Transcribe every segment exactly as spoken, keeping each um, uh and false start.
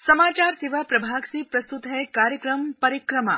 समाचार सेवा प्रभाग से प्रस्तुत है कार्यक्रम परिक्रमा।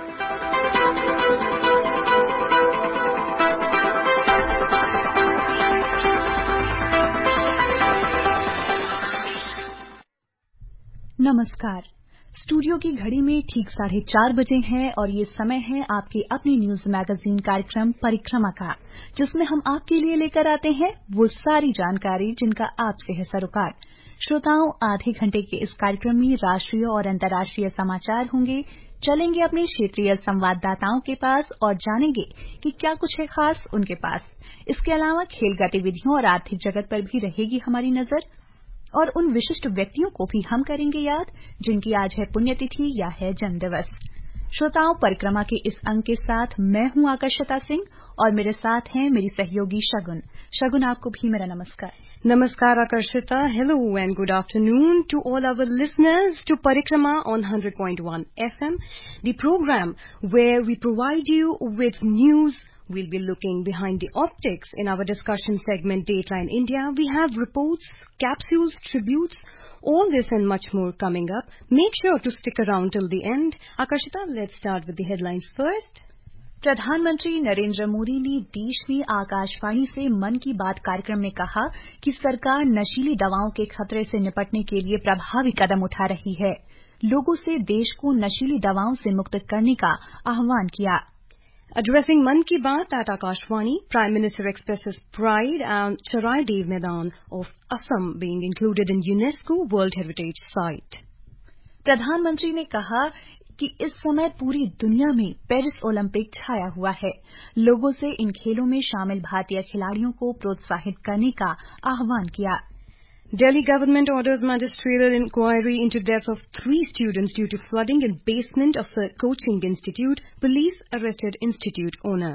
नमस्कार। स्टूडियो की घड़ी में ठीक साढ़े चार बजे हैं और ये समय है आपके अपने न्यूज मैगजीन कार्यक्रम परिक्रमा का, जिसमें हम आपके लिए लेकर आते हैं वो सारी जानकारी जिनका आपसे है सरोकार। श्रोताओं, आधे घंटे के इस कार्यक्रम में राष्ट्रीय और अंतर्राष्ट्रीय समाचार होंगे। चलेंगे अपने क्षेत्रीय संवाददाताओं के पास और जानेंगे कि क्या कुछ है खास उनके पास। इसके अलावा खेल गतिविधियों और आर्थिक जगत पर भी रहेगी हमारी नजर और उन विशिष्ट व्यक्तियों को भी हम करेंगे याद जिनकी आज है पुण्यतिथि या है जन्मदिवस। श्रोताओं, परिक्रमा के इस अंक के साथ मैं हूं आकर्षिता सिंह और मेरे साथ हैं मेरी सहयोगी शगुन। शगुन, आपको भी मेरा नमस्कार। Namaskar Akarshita. Hello and good afternoon to all our listeners to Parikrama on one hundred point one F M, the program where we provide you with news. We'll be looking behind the optics in our discussion segment Dateline India. We have reports, capsules, tributes, all this and much more coming up. Make sure to stick around till the end. Akarshita, let's start with the headlines first. प्रधानमंत्री नरेंद्र मोदी ने देश में आकाशवाणी से मन की बात कार्यक्रम में कहा कि सरकार नशीली दवाओं के खतरे से निपटने के लिए प्रभावी कदम उठा रही है। लोगों से देश को नशीली दवाओं से मुक्त करने का आह्वान किया। Addressing Man Ki Baat at Akashvani, Prime Minister expresses pride and Charai Dev Maidan of Assam being included in UNESCO World Heritage Site. प्रधानमंत्री ने कहा कि इस समय पूरी दुनिया में पेरिस ओलंपिक छाया हुआ है। लोगों से इन खेलों में शामिल भारतीय खिलाड़ियों को प्रोत्साहित करने का आह्वान किया। Delhi government orders magisterial inquiry into death of three students due to flooding in basement of a coaching institute. Police arrested institute owner.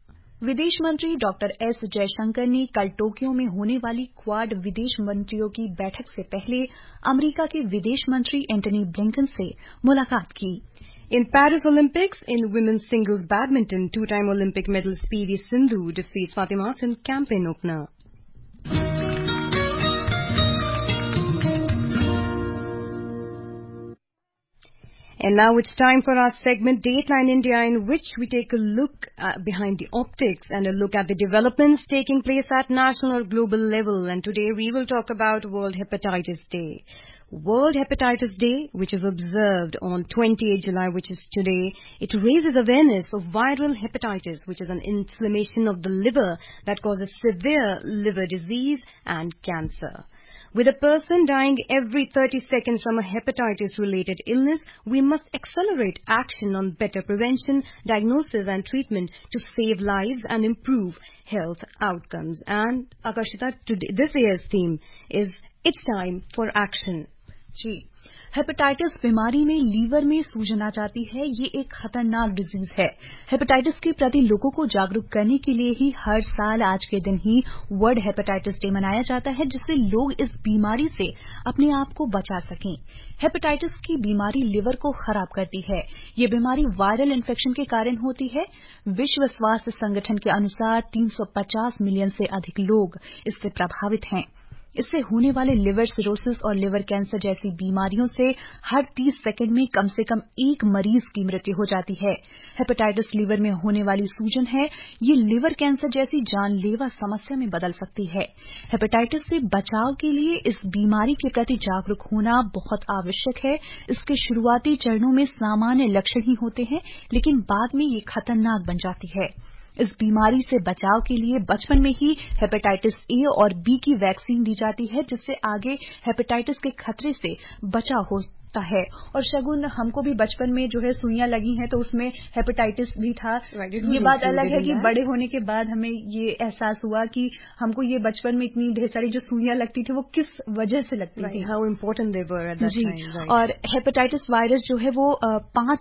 विदेश मंत्री डॉक्टर एस जयशंकर ने कल टोक्यो में होने वाली क्वाड विदेश मंत्रियों की बैठक से पहले अमेरिका के विदेश मंत्री एंटनी ब्लिंकन से मुलाकात की। In Paris Olympics, in women's singles badminton, two-time Olympic medalist P V Sindhu defeats Fatima in campaign opener. And now it's time for our segment Dateline India, in which we take a look uh, behind the optics and a look at the developments taking place at national or global level. And today we will talk about World Hepatitis Day. World Hepatitis Day, which is observed on twenty-eighth of July, which is today, it raises awareness of viral hepatitis, which is an inflammation of the liver that causes severe liver disease and cancer. With a person dying every thirty seconds from a hepatitis-related illness, we must accelerate action on better prevention, diagnosis and treatment to save lives and improve health outcomes. And Akashita, today, this year's theme is It's Time for Action. जी, hepatitis बीमारी में liver में सूजन आ जाती है। ये एक खतरनाक डिजीज है। हेपेटाइटिस के प्रति लोगों को जागरूक करने के लिए ही हर साल आज के दिन ही वर्ल्ड हेपेटाइटिस डे मनाया जाता है, जिससे लोग इस बीमारी से अपने आप को बचा सकें। हेपेटाइटिस की बीमारी लिवर को खराब करती है। ये बीमारी वायरल इन्फेक्शन के कारण होती है। विश्व स्वास्थ्य संगठन के अनुसार तीन सौ पचास मिलियन से अधिक लोग इससे प्रभावित हैं। इससे होने वाले लिवर सिरोसिस और लिवर कैंसर जैसी बीमारियों से हर तीस सेकंड में कम से कम एक मरीज की मृत्यु हो जाती है। हेपेटाइटिस लीवर में होने वाली सूजन है। ये लिवर कैंसर जैसी जानलेवा समस्या में बदल सकती है। हेपेटाइटिस से बचाव के लिए इस बीमारी के प्रति जागरूक होना बहुत आवश्यक है। इसके शुरुआती चरणों में सामान्य लक्षण ही होते हैं, लेकिन बाद में ये खतरनाक बन जाती है। इस बीमारी से बचाव के लिए बचपन में ही हेपेटाइटिस ए और बी की वैक्सीन दी जाती है, जिससे आगे हेपेटाइटिस के खतरे से बचाव होता है। और शगुन, हमको भी बचपन में जो है सुइयां लगी हैं तो उसमें हेपेटाइटिस भी था। ये बात अलग है कि बड़े होने के बाद हमें ये एहसास हुआ कि हमको ये बचपन में इतनी ढेर सारी जो सुइयां लगती थी वो किस वजह से लगती थी। How important they were at that जी, time, right. और हेपेटाइटिस वायरस जो है वो पांच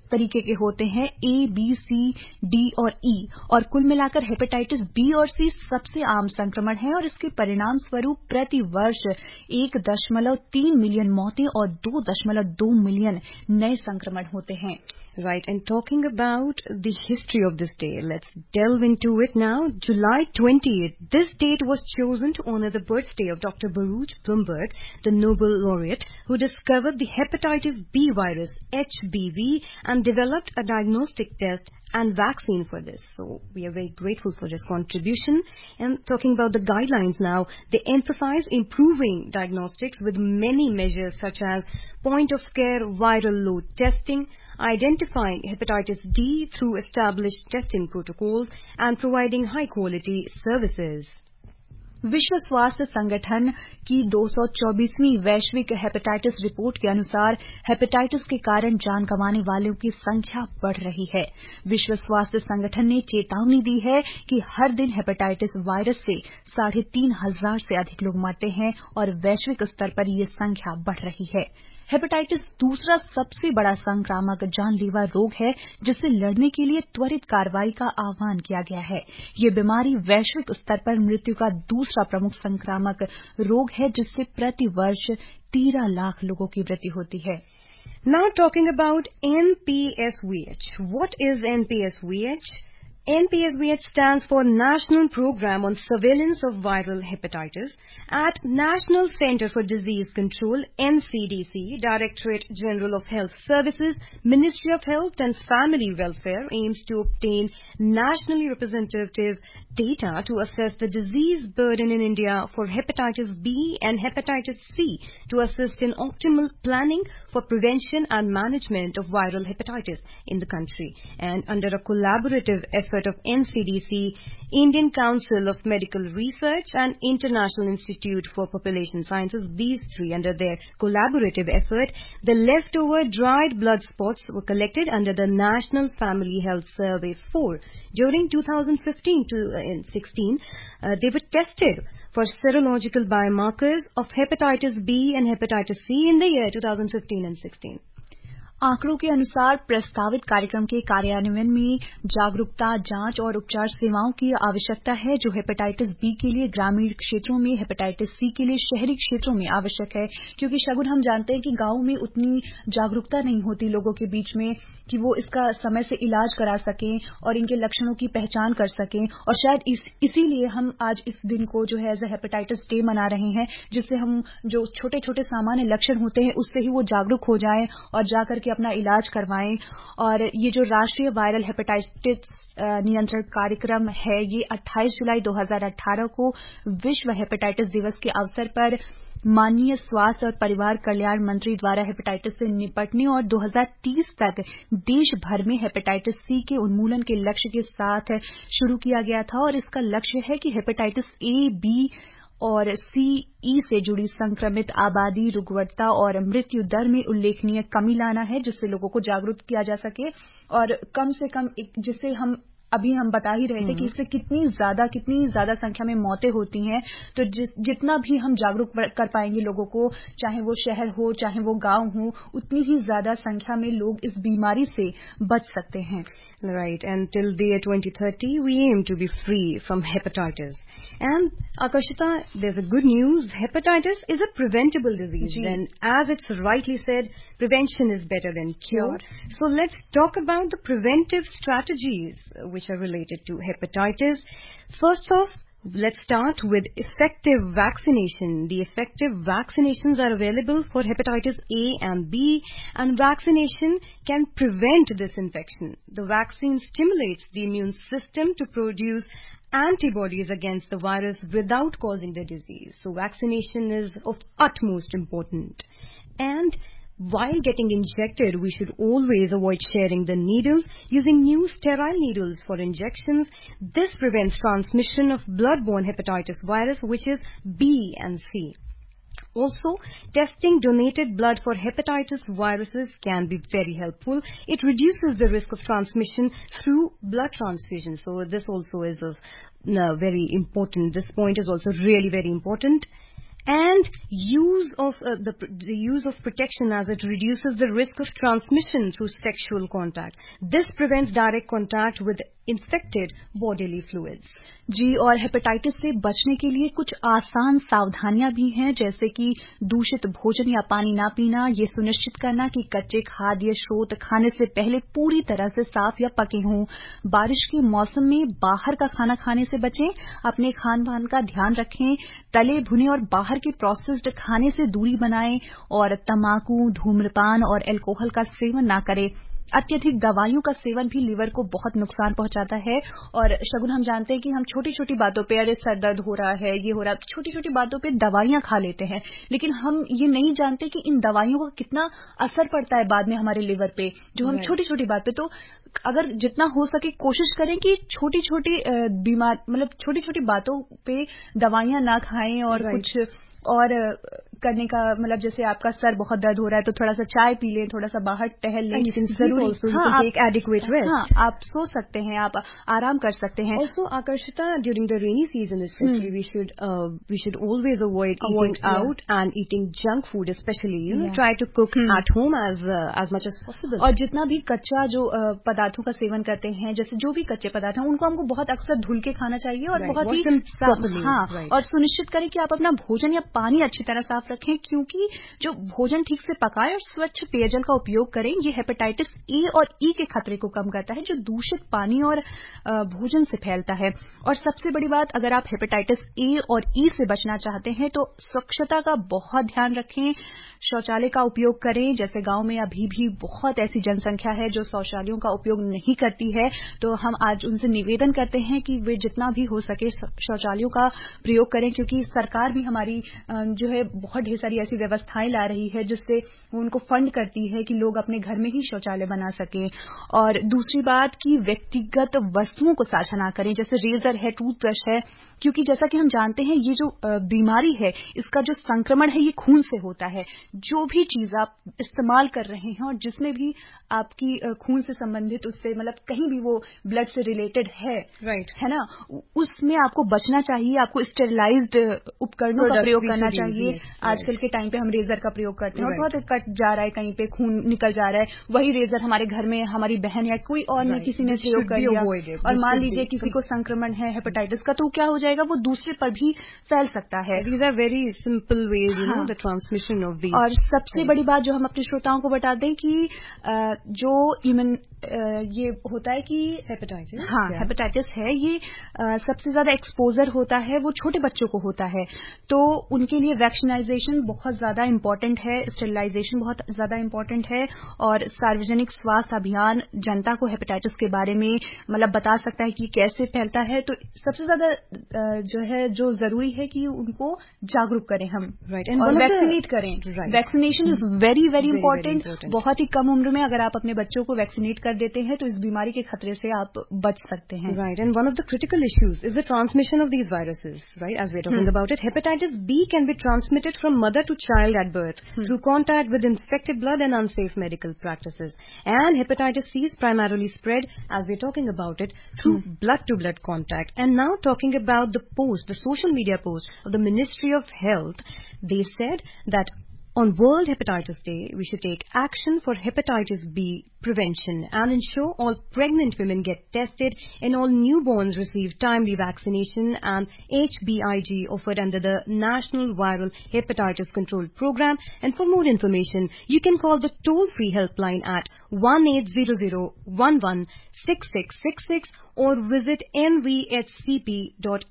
तरीके के होते हैं, ए, बी, सी, डी और ई, और कुल मिलाकर हेपेटाइटिस बी और सी सबसे आम संक्रमण है और इसके परिणाम स्वरूप प्रति वर्ष एक दशमलव तीन मिलियन मौतें और दो दशमलव दो मिलियन नए संक्रमण होते हैं. Right, and talking about the history of this day, let's delve into it now. July twentieth, this date was chosen to honor the birthday of Doctor Baruch Blumberg, the Nobel laureate, who discovered the hepatitis B virus, H B V, and developed a diagnostic test and vaccine for this. So we are very grateful for his contribution. And talking about the guidelines now, they emphasize improving diagnostics with many measures such as point-of-care viral load testing, identifying hepatitis D through established testing protocols, and providing high-quality services. विश्व स्वास्थ्य संगठन की दो सौ चौबीसवीं वैश्विक hepatitis report के अनुसार hepatitis के कारण जान गंवाने वालों की संख्या बढ़ रही है. विश्व स्वास्थ्य संगठन ने चेतावनी दी है कि हर दिन हेपेटाइटिस वायरस से साढ़े तीन हजार से अधिक लोग मरते हैं और वैश्विक स्तर पर ये संख्या बढ़ रही है. हेपेटाइटिस दूसरा सबसे बड़ा संक्रामक जानलेवा रोग है जिससे लड़ने के लिए त्वरित कार्रवाई का आह्वान किया गया है. ये बीमारी वैश्विक स्तर पर मृत्यु का दूसरा प्रमुख संक्रामक रोग है जिससे प्रति वर्ष तेरह लाख लोगों की मृत्यु होती है. Now talking about N P S V H. What is N P S V H? N P S V H stands for National Program on Surveillance of Viral Hepatitis. At National Center for Disease Control, N C D C, Directorate General of Health Services, Ministry of Health and Family Welfare aims to obtain nationally representative data to assess the disease burden in India for hepatitis B and hepatitis C to assist in optimal planning for prevention and management of viral hepatitis in the country. And under a collaborative effort of N C D C, Indian Council of Medical Research and International Institute for Population Sciences, these three under their collaborative effort, the leftover dried blood spots were collected under the National Family Health Survey four. During two thousand fifteen to sixteen, uh, they were tested for serological biomarkers of hepatitis B and hepatitis C in the year two thousand fifteen and sixteen. आंकड़ों के अनुसार प्रस्तावित कार्यक्रम के कार्यान्वयन में जागरूकता, जांच और उपचार सेवाओं की आवश्यकता है जो हेपेटाइटिस बी के लिए ग्रामीण क्षेत्रों में, हेपेटाइटिस सी के लिए शहरी क्षेत्रों में आवश्यक है. क्योंकि शगुन हम जानते हैं कि गांवों में उतनी जागरूकता नहीं होती लोगों के बीच में कि वो इसका समय से इलाज करा सकें और इनके लक्षणों की पहचान कर सकें. और शायद इस, इसीलिए हम आज इस दिन को जो है एज अ हेपेटाइटिस डे मना रहे हैं, जिससे हम जो छोटे छोटे सामान्य लक्षण होते हैं उससे ही वो जागरूक हो जाएं और जाकर के अपना इलाज करवाएं. और ये जो राष्ट्रीय वायरल हेपेटाइटिस नियंत्रण कार्यक्रम है ये अट्ठाईस जुलाई दो हज़ार अठारह को विश्व हेपेटाइटिस दिवस के अवसर पर माननीय स्वास्थ्य और परिवार कल्याण मंत्री द्वारा हेपेटाइटिस से निपटने और दो हज़ार तीस तक देश भर में हेपेटाइटिस सी के उन्मूलन के लक्ष्य के साथ शुरू किया गया था. और इसका लक्ष्य है कि हेपेटाइटिस ए, बी और सी ई से जुड़ी संक्रमित आबादी, रुग्णता और मृत्यु दर में उल्लेखनीय कमी लाना है जिससे लोगों को जागरूक किया जा सके और कम से कम जिससे हम अभी हम बता ही रहे थे कि इससे कितनी ज्यादा कितनी ज्यादा संख्या में मौतें होती हैं. तो जिस जितना भी हम जागरूक कर पाएंगे लोगों को, चाहे वो शहर हो चाहे वो गांव हो, उतनी ही ज्यादा संख्या में लोग इस बीमारी से बच सकते हैं. Right, and till the year twenty thirty, we aim to be free from hepatitis. And Akashita, there's a good news. Hepatitis is a preventable disease. Ji. And as it's rightly said, prevention is better than cure. Sure. So let's talk about the preventive strategies which are related to hepatitis. First off, let's start with effective vaccination. The effective vaccinations are available for hepatitis A and B, and vaccination can prevent this infection. The vaccine stimulates the immune system to produce antibodies against the virus without causing the disease. So vaccination is of utmost importance. And while getting injected, we should always avoid sharing the needles, using new sterile needles for injections. This prevents transmission of blood-borne hepatitis virus, which is B and C. Also, testing donated blood for hepatitis viruses can be very helpful. It reduces the risk of transmission through blood transfusion. So this also is of, no, very important. This point is also really very important. and use of uh, the, the use of protection as it reduces the risk of transmission through sexual contact. This prevents direct contact with infected bodily fluids. जी, और hepatitis से बचने के लिए कुछ आसान सावधानियां भी हैं, जैसे कि दूषित भोजन या पानी ना पीना, ये सुनिश्चित करना कि कच्चे खाद्य स्रोत खाने से पहले पूरी तरह से साफ या पके हों, बारिश के मौसम में बाहर का खाना खाने से बचें, अपने खान पान का ध्यान रखें, तले भुने और बाहर के प्रोसेस्ड खाने से दूरी बनाएं और तंबाकू, धूम्रपान और अल्कोहल का सेवन ना करें। अत्यधिक दवाइयों का सेवन भी लीवर को बहुत नुकसान पहुंचाता है। और शगुन, हम जानते हैं कि हम छोटी छोटी बातों पे, अरे सर दर्द हो रहा है, ये हो रहा है, छोटी छोटी बातों पे दवाइयां खा लेते हैं, लेकिन हम ये नहीं जानते कि इन दवाइयों का कितना असर पड़ता है बाद में हमारे लीवर पे, जो हम छोटी छोटी बात पे। तो अगर जितना हो सके कोशिश करें कि छोटी छोटी बीमार मतलब छोटी छोटी बातों पे दवाइयां ना खाएं और कुछ और करने का, मतलब जैसे आपका सर बहुत दर्द हो रहा है तो थोड़ा सा चाय पी लें, थोड़ा सा बाहर टहल लें, जरूरी आप सो सकते हैं, आप आराम कर सकते हैं। Also, Akarshita, during the rainy season especially, hmm. we should uh, we should always avoid, avoid eating yeah. out and eating junk food, especially you know yeah. try to cook hmm. at home as uh, as much as possible. और जितना भी कच्चा जो uh, पदार्थों का seven करते हैं, जैसे जो भी कच्चे पदार्थ हैं, उनको हमको बहुत अक्सर धुल के खाना चाहिए और right. बहुत ही साफ, हाँ right. और सुनिश्चित करें कि आप अपना भोजन या पानी अच्छी तरह साफ रखें, क्योंकि जो भोजन ठीक से पकाएं और स्वच्छ पेयजल का उपयोग करें, ये हेपेटाइटिस ए और ई के खतरे को कम करता है, जो दूषित पानी और भोजन से फैलता है। और सबसे बड़ी बात, अगर आप हेपेटाइटिस ए और ई से बचना चाहते हैं तो स्वच्छता का बहुत ध्यान रखें, शौचालय का उपयोग करें। जैसे गांव में अभी भी बहुत ऐसी जनसंख्या है जो शौचालयों का उपयोग नहीं करती है, तो हम आज उनसे निवेदन करते हैं कि वे जितना भी हो सके शौचालयों का प्रयोग करें, क्योंकि सरकार भी हमारी जो है बहुत ढेर सारी ऐसी व्यवस्थाएं ला रही है जिससे वो उनको फंड करती है कि लोग अपने घर में ही शौचालय बना सकें। और दूसरी बात कि व्यक्तिगत वस्तुओं को साझा ना करें, जैसे रेजर है, टूथब्रश है, क्योंकि जैसा कि हम जानते हैं ये जो बीमारी है इसका जो संक्रमण है ये खून से होता है। जो भी चीज आप इस्तेमाल कर रहे हैं और जिसमें भी आपकी खून से संबंधित, उससे मतलब कहीं भी वो ब्लड से रिलेटेड है, राइट है ना, उसमें आपको बचना चाहिए। आपको स्टेरिलाइज्ड उपकरणों का प्रयोग करना चाहिए। आजकल के टाइम पे हम रेजर का प्रयोग करते हैं और बहुत कट जा रहा है, कहीं पे खून निकल जा रहा है, वही रेजर हमारे घर में हमारी बहन या कोई और ने किसी ने प्रयोग कर लिया और मान लीजिए किसी को संक्रमण है हेपेटाइटिस का, तो क्या हो जाएगा, वो दूसरे पर भी फैल सकता है। These are very simple ways, you know, the transmission of these. और सबसे बड़ी बात जो हम अपने श्रोताओं को बता दें कि जो इम्यून ये होता है कि हेपेटाइटिस, हाँ हेपेटाइटिस है, ये सबसे ज्यादा एक्सपोजर होता है वो छोटे बच्चों को होता है, तो उनके लिए वैक्सीनाइजेशन बहुत ज्यादा इम्पोर्टेंट है, स्टेरिलाइजेशन बहुत ज्यादा इम्पोर्टेंट है और सार्वजनिक स्वास्थ्य अभियान जनता को हेपेटाइटिस के बारे में मतलब बता सकता है कि कैसे फैलता है। तो सबसे ज्यादा जो है जो जरूरी है कि उनको जागरूक करें हम, right. और वैक्सीनेट करें। Vaccination is very very important. बहुत ही कम उम्र में अगर आप अपने बच्चों को वैक्सीनेट कर देते हैं तो इस बीमारी के खतरे से आप बच सकते हैं। Right, and one of the critical issues is the transmission of these viruses, right? As we're talking hmm. about it, hepatitis B can be transmitted from mother to child at birth hmm. through contact with infected blood and unsafe medical practices. And hepatitis C is primarily spread, as we're talking about it, through hmm. blood-to-blood contact. And now talking about the post, the social media post of the Ministry of Health, they said that on World Hepatitis Day, we should take action for hepatitis B prevention and ensure all pregnant women get tested and all newborns receive timely vaccination and H B I G offered under the National Viral Hepatitis Control Program. And for more information, you can call the toll-free helpline at one eight hundred, one one, six six six six or visit n v h c p dot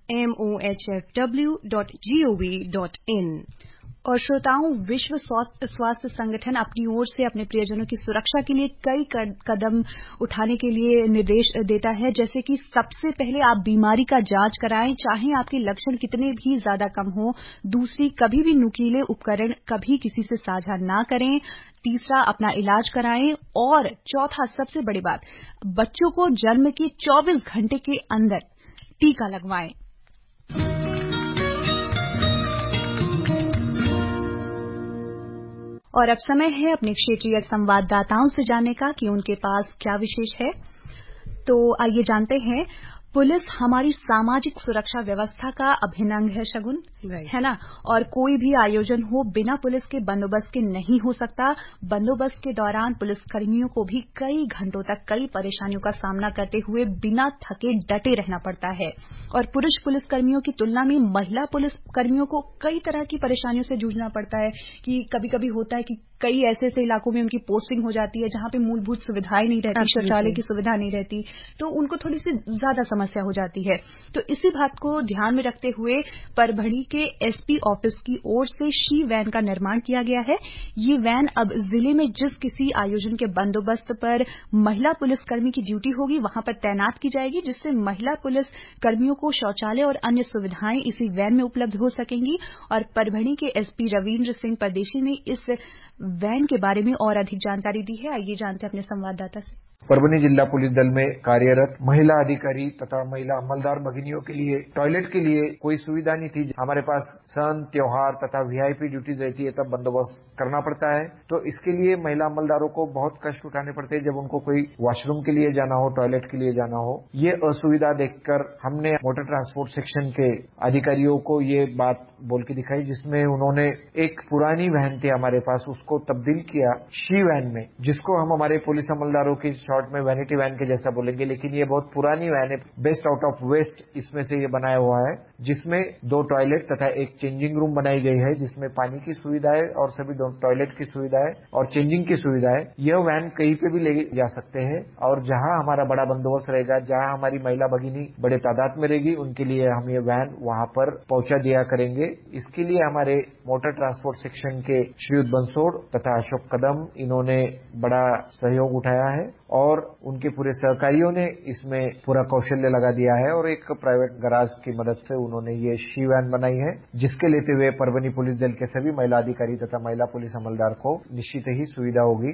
mohfw dot gov dot in. और श्रोताओं, विश्व स्वास्थ्य संगठन अपनी ओर से अपने प्रियजनों की सुरक्षा के लिए कई कदम उठाने के लिए निर्देश देता है, जैसे कि सबसे पहले आप बीमारी का जांच कराएं, चाहे आपके लक्षण कितने भी ज्यादा कम हो। दूसरी, कभी भी नुकीले उपकरण कभी किसी से साझा ना करें। तीसरा, अपना इलाज कराएं। और चौथा, सबसे बड़ी बात, बच्चों को जन्म के चौबीस घंटे के अंदर टीका लगवाएं। और अब समय है अपने क्षेत्रीय संवाददाताओं से जानने का कि उनके पास क्या विशेष है। तो आइए जानते हैं। पुलिस हमारी सामाजिक सुरक्षा व्यवस्था का अभिन्न अंग है शगुन, right. है ना। और कोई भी आयोजन हो बिना पुलिस के बंदोबस्त के नहीं हो सकता। बंदोबस्त के दौरान पुलिसकर्मियों को भी कई घंटों तक कई परेशानियों का सामना करते हुए बिना थके डटे रहना पड़ता है। और पुरुष पुलिसकर्मियों की तुलना में महिला पुलिसकर्मियों को कई तरह की परेशानियों से जूझना पड़ता है कि कभी कभी होता है कि कई ऐसे ऐसे इलाकों में उनकी पोस्टिंग हो जाती है जहां पे मूलभूत सुविधाएं नहीं रहती, शौचालय की सुविधा नहीं रहती, तो उनको थोड़ी सी ज्यादा समस्या हो जाती है। तो इसी बात को ध्यान में रखते हुए परभणी के एसपी ऑफिस की ओर से शी वैन का निर्माण किया गया है। ये वैन अब जिले में जिस किसी आयोजन के बंदोबस्त पर महिला पुलिसकर्मी की ड्यूटी होगी वहां पर तैनात की जाएगी, जिससे महिला पुलिस कर्मियों को शौचालय और अन्य सुविधाएं इसी वैन में उपलब्ध हो सकेंगी। और परभणी के एसपी रविन्द्र सिंह परदेशी ने इस वैन के बारे में और अधिक जानकारी दी है। आइए जानते हैं अपने संवाददाता से। परभणी जिला पुलिस दल में कार्यरत महिला अधिकारी तथा महिला अमलदार भगिनियों के लिए टॉयलेट के लिए कोई सुविधा नहीं थी। हमारे पास सन, त्योहार तथा वीआईपी ड्यूटीज रहती है, तब बंदोबस्त करना पड़ता है। तो इसके लिए महिला अमलदारों को बहुत कष्ट उठाने पड़ते हैं जब उनको कोई वॉशरूम के लिए जाना हो, टॉयलेट के लिए जाना हो। ये असुविधा देखकर हमने मोटर ट्रांसपोर्ट सेक्शन के अधिकारियों को ये बात बोल के दिखाई, जिसमें उन्होंने एक पुरानी वैन थी हमारे पास, उसको तब्दील किया शी वैन में, जिसको हम हमारे पुलिस अमलदारों की शॉर्ट में वैनिटी वैन के जैसा बोलेंगे, लेकिन ये बहुत पुरानी वैन है। बेस्ट आउट ऑफ वेस्ट इसमें से ये बनाया हुआ है, जिसमें दो टॉयलेट तथा एक चेंजिंग रूम बनाई गई है, जिसमें पानी की सुविधा है और सभी दो टॉयलेट की सुविधा है और चेंजिंग की सुविधा है। यह वैन कहीं पे भी ले जा सकते हैं और जहां हमारा बड़ा बंदोबस्त रहेगा, जहां हमारी महिला भगिनी बड़े तादाद में रहेगी, उनके लिए हम ये वैन वहां पर पहुंचा दिया करेंगे। इसके लिए हमारे मोटर ट्रांसपोर्ट सेक्शन के श्रीयुत बंसोड़ तथा अशोक कदम, इन्होंने बड़ा सहयोग उठाया है और उनके पूरे सहकारियों ने इसमें पूरा कौशल्य लगा दिया है और एक प्राइवेट गराज की मदद से उन्होंने ये शी वैन बनाई है, जिसके लेते हुए परभणी पुलिस दल के सभी महिला अधिकारी तथा महिला पुलिस अमलदार को निश्चित ही सुविधा होगी।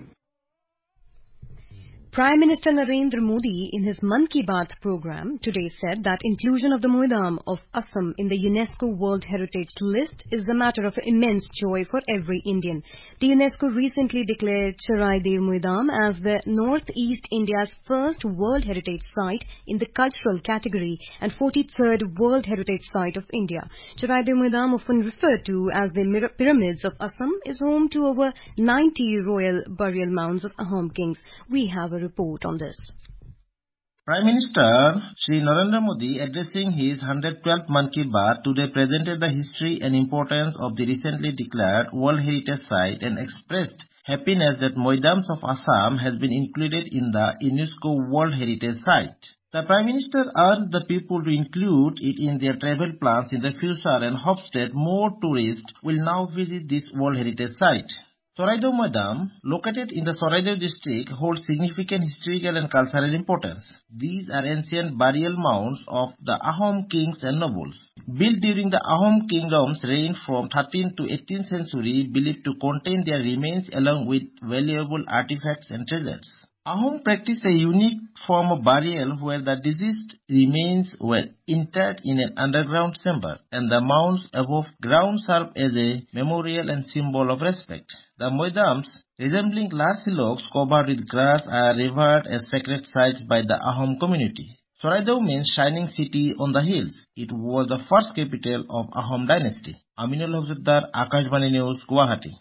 Prime Minister Narendra Modi, in his Mann Ki Baat program today, said that inclusion of the Moidam of Assam in the UNESCO World Heritage List is a matter of immense joy for every Indian. The UNESCO recently declared Charaideo Moidam as the Northeast India's first World Heritage Site in the cultural category and forty-third World Heritage Site of India. Charaideo Moidam, often referred to as the Pyramids of Assam, is home to over ninety royal burial mounds of Ahom kings. We have a report on this. Prime Minister Shri Narendra Modi, addressing his one hundred twelfth Mann Ki Baat, today presented the history and importance of the recently declared World Heritage Site and expressed happiness that Moidams of Assam has been included in the UNESCO World Heritage Site. The Prime Minister urged the people to include it in their travel plans in the future and hopes that more tourists will now visit this World Heritage Site. Charaideo Moidam, located in the Charaideo district, holds significant historical and cultural importance. These are ancient burial mounds of the Ahom kings and nobles. Built during the Ahom kingdom's reign from thirteenth to eighteenth century, believed to contain their remains along with valuable artifacts and treasures. Ahom practiced a unique form of burial where the deceased remains were interred in an underground chamber, and the mounds above ground serve as a memorial and symbol of respect. The Moidams, resembling large hillocks covered with grass, are revered as sacred sites by the Ahom community. Charaideo means shining city on the hills. It was the first capital of Ahom dynasty. Aminul Hafsuddar, Akashvani News, Guwahati.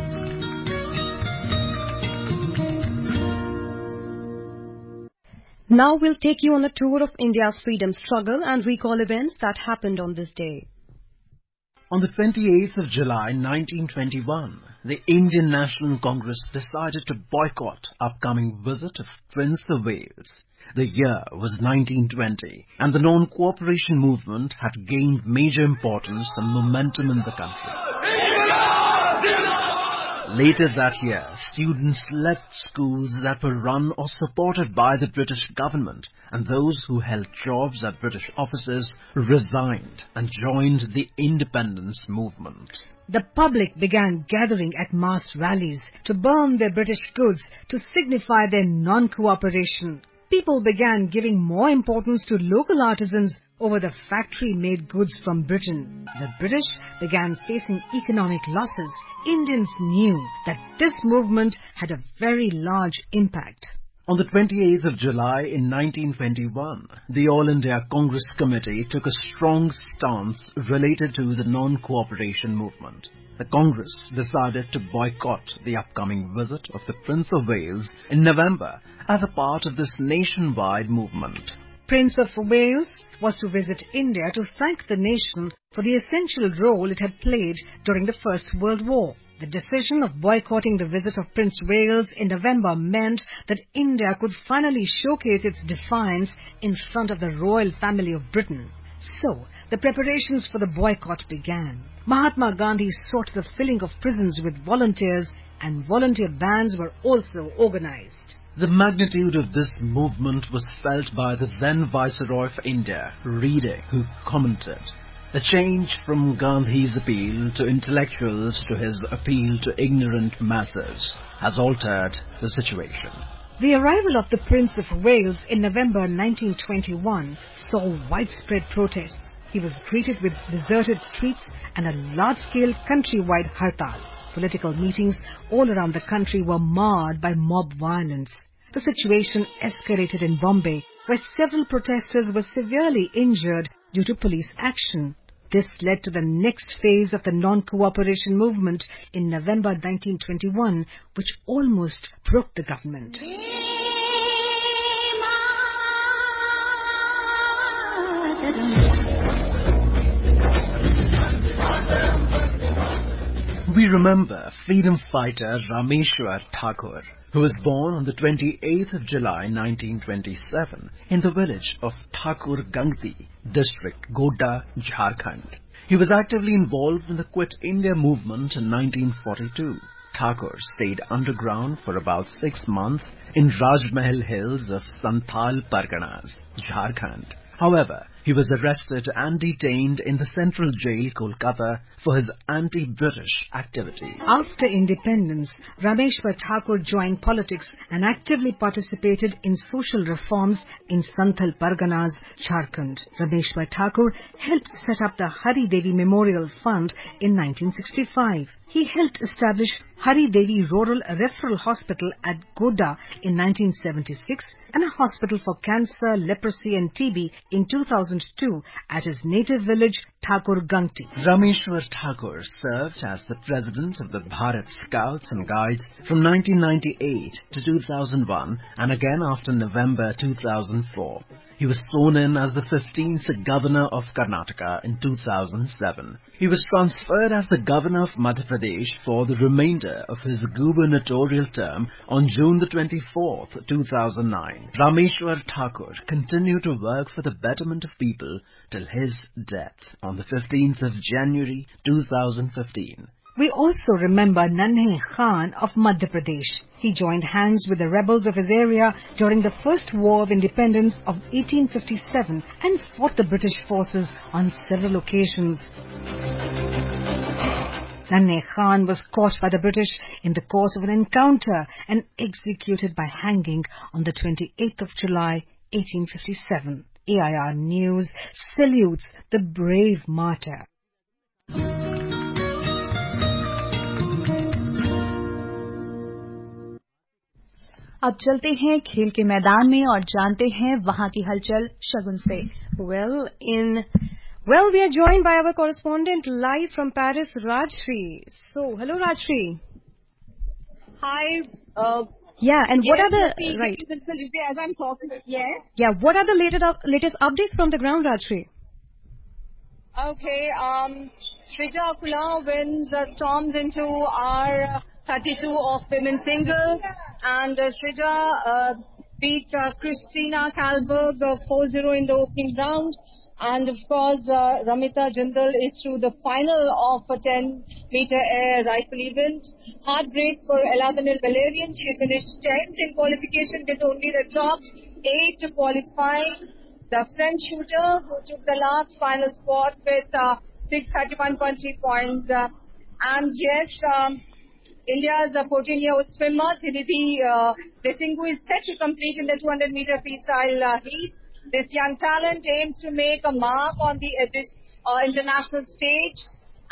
Now we'll take you on a tour of India's freedom struggle and recall events that happened on this day. On the twenty-eighth of July nineteen twenty-one, the Indian National Congress decided to boycott upcoming visit of Prince of Wales. The year was nineteen twenty, and the non-cooperation movement had gained major importance and momentum in the country. Later that year, students left schools that were run or supported by the British government, and those who held jobs at British offices resigned and joined the independence movement. The public began gathering at mass rallies to burn their British goods to signify their non-cooperation. People began giving more importance to local artisans over the factory-made goods from Britain. The British began facing economic losses. Indians knew that this movement had a very large impact. On the twenty-eighth of July in nineteen twenty-one, the All India Congress Committee took a strong stance related to the non-cooperation movement. The Congress decided to boycott the upcoming visit of the Prince of Wales in November as a part of this nationwide movement. Prince of Wales was to visit India to thank the nation for the essential role it had played during the First World War. The decision of boycotting the visit of Prince Wales in November meant that India could finally showcase its defiance in front of the royal family of Britain. So, the preparations for the boycott began. Mahatma Gandhi sought the filling of prisons with volunteers, and volunteer bands were also organized. The magnitude of this movement was felt by the then Viceroy of India, Reading, who commented, "The change from Gandhi's appeal to intellectuals to his appeal to ignorant masses has altered the situation." The arrival of the Prince of Wales in November nineteen twenty-one saw widespread protests. He was greeted with deserted streets and a large-scale countrywide hartal. Political meetings all around the country were marred by mob violence. The situation escalated in Bombay, where several protesters were severely injured due to police action. This led to the next phase of the non-cooperation movement in November nineteen twenty-one, which almost broke the government. We remember freedom fighter Rameshwar Thakur, who was born on the twenty-eighth of July nineteen twenty-seven in the village of Thakur Gangti, district Godda, Jharkhand. He was actively involved in the Quit India movement in nineteen forty-two. Thakur stayed underground for about six months in Rajmahal Hills of Santhal Parganas, Jharkhand. However, he was arrested and detained in the Central Jail, Kolkata, for his anti-British activity. After independence, Rameshwar Thakur joined politics and actively participated in social reforms in Santhal Parganas, Jharkhand. Rameshwar Thakur helped set up the Hari Devi Memorial Fund in nineteen sixty-five. He helped establish Hari Devi Rural Referral Hospital at Godda in nineteen seventy-six and a hospital for cancer, leprosy and T B in two thousand two at his native village Thakur Gangti. Rameshwar Thakur served as the president of the Bharat Scouts and Guides from nineteen ninety-eight to two thousand one and again after November two thousand four. He was sworn in as the fifteenth Governor of Karnataka in two thousand seven. He was transferred as the Governor of Madhya Pradesh for the remainder of his gubernatorial term on June the twenty-fourth, two thousand nine. Rameshwar Thakur continued to work for the betterment of people till his death on the fifteenth of January two thousand fifteen. We also remember Nanhe Khan of Madhya Pradesh. He joined hands with the rebels of his area during the First War of Independence of eighteen fifty-seven and fought the British forces on several occasions. Nanhe Khan was caught by the British in the course of an encounter and executed by hanging on the twenty-eighth of July, eighteen fifty-seven. A I R News salutes the brave martyr. अब चलते हैं खेल के मैदान में और जानते हैं वहां की हलचल शगुन से. Well, in well, we are joined by our correspondent live from Paris, Rajshri. So, hello, Rajshri. Hi. Uh, yeah, and yes, what are the right? As I'm talking, yes. Yeah, what are the latest latest updates from the ground, Rajshri? Okay. Um, Shrija Akula wins uh, storms into our thirty-two of women's singles. And uh, Shrija uh, beat uh, Christina Kalberg uh, four zero in the opening round. And of course, uh, Ramita Jindal is through the final of a ten meter air rifle event. Heartbreak for Eladanil Valerian. She finished tenth in qualification with only the top eight to qualify. The French shooter who took the last final spot with uh, six thirty-one point three points. Uh, and yes, um, India's uh, fourteen-year-old swimmer, Trinity uh, Desingu, is set to compete in the two hundred meter freestyle uh, heat. This young talent aims to make a mark on the uh, this, uh, international stage.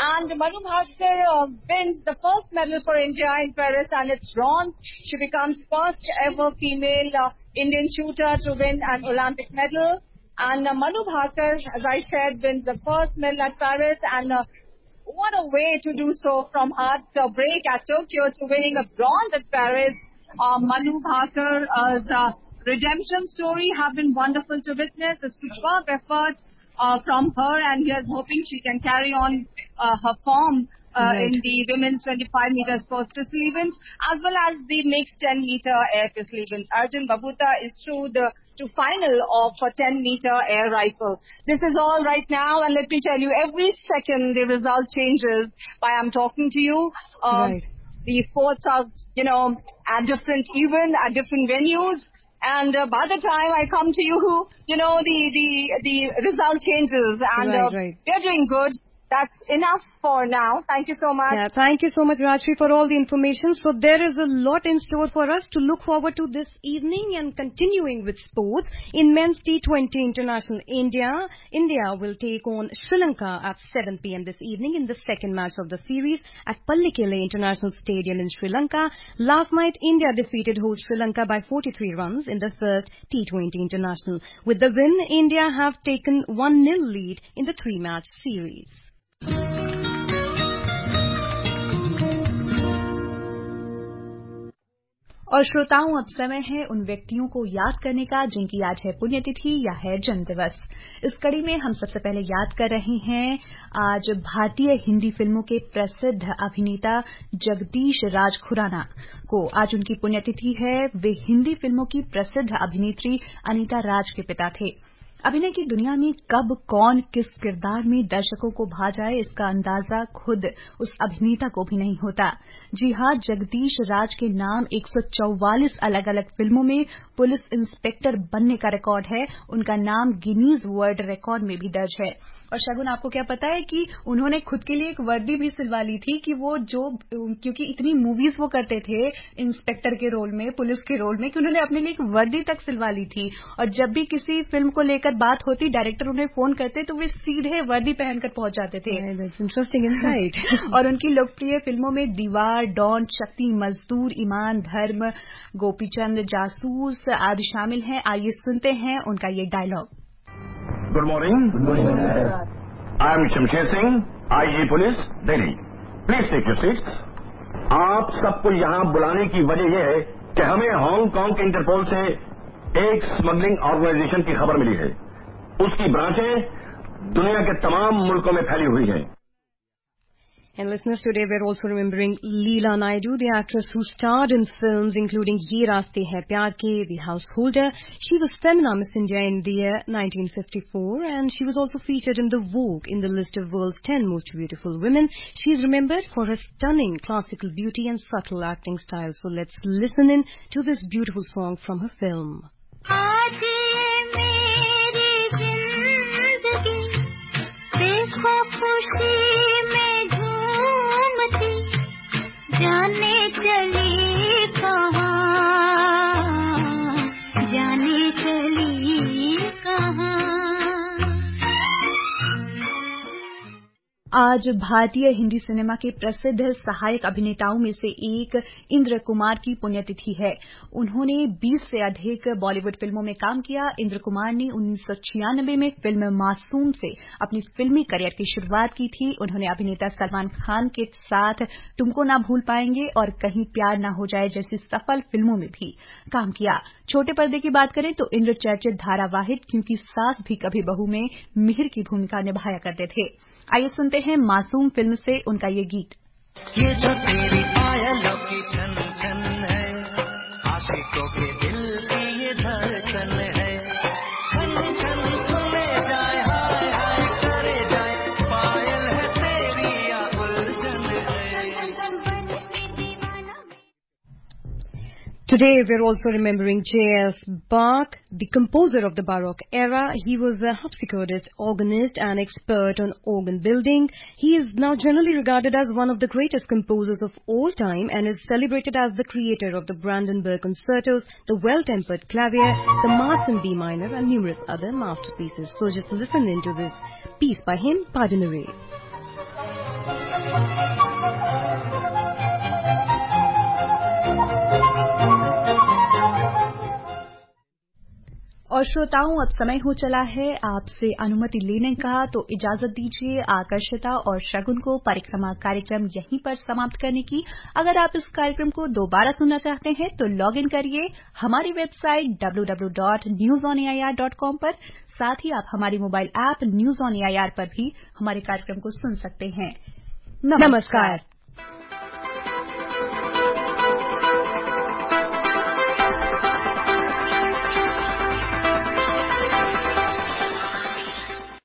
And Manu Bhaskar uh, wins the first medal for India in Paris, and it's bronze. She becomes first ever female uh, Indian shooter to win an Olympic medal. And uh, Manu Bhaskar, as I said, wins the first medal at Paris, and uh, what a way to do so from heart uh, break at Tokyo to winning a bronze at Paris. Uh, Manu Bhaskar's uh, redemption story have been wonderful to witness. A superb effort uh, from her, and here's hoping she can carry on uh, her form uh, right. in the women's twenty-five meter sports pistol event, as well as the mixed ten meter air pistol event. Arjun Babuta is through the to final of a ten meter air rifle. This is all right now, and let me tell you, every second the result changes by I'm talking to you. Um, right. The sports are, you know, at different events, at different venues. And uh, by the time I come to you, you know, the, the, the result changes. And right, uh, right. they're doing good. That's enough for now. Thank you so much. Yeah, thank you so much, Rajshri, for all the information. So there is a lot in store for us to look forward to this evening. And continuing with sports, in men's T twenty International India, India will take on Sri Lanka at seven p m this evening in the second match of the series at Pallikele International Stadium in Sri Lanka. Last night, India defeated host Sri Lanka by forty-three runs in the first T twenty International. With the win, India have taken one nil lead in the three-match series. और श्रोताओं, अब समय है उन व्यक्तियों को याद करने का जिनकी आज है पुण्यतिथि या है जन्म दिवस। इस कड़ी में हम सबसे पहले याद कर रहे हैं आज भारतीय हिंदी फिल्मों के प्रसिद्ध अभिनेता जगदीश राज खुराना को। आज उनकी पुण्यतिथि है। वे हिंदी फिल्मों की प्रसिद्ध अभिनेत्री अनीता राज के पिता थे। अभिनय की दुनिया में कब कौन किस किरदार में दर्शकों को भा जाए, इसका अंदाजा खुद उस अभिनेता को भी नहीं होता। जी हां, जगदीश राज के नाम एक सौ चौवालीस अलग अलग फिल्मों में पुलिस इंस्पेक्टर बनने का रिकॉर्ड है। उनका नाम गिनीज वर्ल्ड रिकॉर्ड में भी दर्ज है। और शगुन, आपको क्या पता है कि उन्होंने खुद के लिए एक वर्दी भी सिलवा ली थी कि वो जो, क्योंकि इतनी मूवीज वो करते थे इंस्पेक्टर के रोल में, पुलिस के रोल में, कि उन्होंने अपने लिए एक वर्दी तक सिलवा ली थी। और जब भी किसी फिल्म को लेकर बात होती, डायरेक्टर उन्हें फोन करते तो वे सीधे वर्दी पहनकर पहुंच जाते थे। Interesting insight. और उनकी लोकप्रिय फिल्मों में दीवार, डॉन, शक्ति, मजदूर, ईमान, धर्म, गोपीचंद, जासूस आदि शामिल हैं। आइए सुनते हैं उनका ये dialogue. Good morning. I am Shamsher Singh, IG police, Delhi. Please take your seats. आप सबको यहां बुलाने की वजह यह है कि हमें हांगकांग के इंटरपोल से एक स्मगलिंग ऑर्गेनाइजेशन की खबर मिली है। उसकी ब्रांचें दुनिया के तमाम मुल्कों में फैली हुई हैं। And listeners, today we're also remembering Leela Naidu, the actress who starred in films including Ye Raaste Hai Pyar Ke, The Householder. She was Femina Miss India in the year nineteen fifty-four, and she was also featured in the Vogue in the list of world's ten most beautiful women. She is remembered for her stunning classical beauty and subtle acting style. So let's listen in to this beautiful song from her film. Aaj meri zindagi dekho khushi जाने चली कहाँ, जाने चली कहाँ। आज भारतीय Hindi cinema के प्रसिद्ध सहायक अभिनेताओं में से एक इंद्र कुमार की पुण्यतिथि है। उन्होंने बीस से अधिक बॉलीवुड फिल्मों में काम किया। इंद्र कुमार ने उन्नीस सौ छियानवे में फिल्म मासूम से अपनी फिल्मी करियर की शुरुआत की थी। उन्होंने अभिनेता सलमान खान के साथ तुमको ना भूल पाएंगे और कहीं प्यार ना हो जाए जैसी सफल फिल्मों में भी काम किया। छोटे पर्दे की बात करें तो इंद्र चर्चित धारावाहिक क्योंकि सास भी कभी बहू में मिहिर की भूमिका निभाया करते थे। आइए सुनते हैं मासूम फिल्म से उनका ये गीत। ये जो तेरी पायलों की छन छन है, आशिकों के दिल की ये धड़कन है, छन छन सुने जाए, हाय हाय करे जाए, पायल है तेरी या उलझन है। Today we're also remembering J S Bach, the composer of the Baroque era. He was a harpsichordist, organist and expert on organ building. He is now generally regarded as one of the greatest composers of all time and is celebrated as the creator of the Brandenburg Concertos, the Well-Tempered Clavier, the Mass in B minor and numerous other masterpieces. So just listen into this piece by him, Pardonere. और श्रोताओं, अब समय हो चला है आपसे अनुमति लेने का, तो इजाजत दीजिए आकर्षिता और शगुन को परिक्रमा कार्यक्रम यहीं पर समाप्त करने की। अगर आप इस कार्यक्रम को दोबारा सुनना चाहते हैं तो लॉग इन करिए हमारी website W W W dot news on A I R dot com पर। साथ ही आप हमारी mobile app news on A I R पर भी हमारे कार्यक्रम को सुन सकते हैं। नमस्कार।